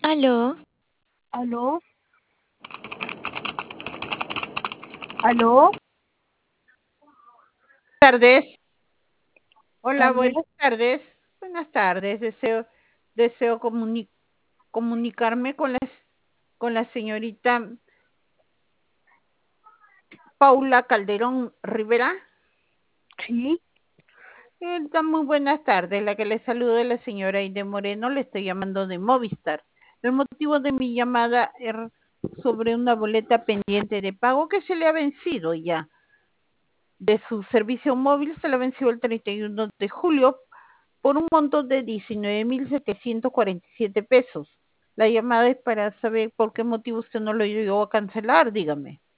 Aló, ¿Aló? ¿Aló? Tardes. Hola, ¿Tardes? buenas tardes. Buenas tardes. Deseo comunicarme con la señorita Paula Calderón Rivera. Sí, Muy buenas tardes. La que le saludo es la señora Aide Moreno. Le estoy llamando de Movistar. El motivo de mi llamada es sobre una boleta pendiente de pago que se le ha vencido ya. De su servicio móvil se le venció el 31 de julio por un monto de 19.747 pesos. La llamada es para saber por qué motivo usted no lo llegó a cancelar, dígame.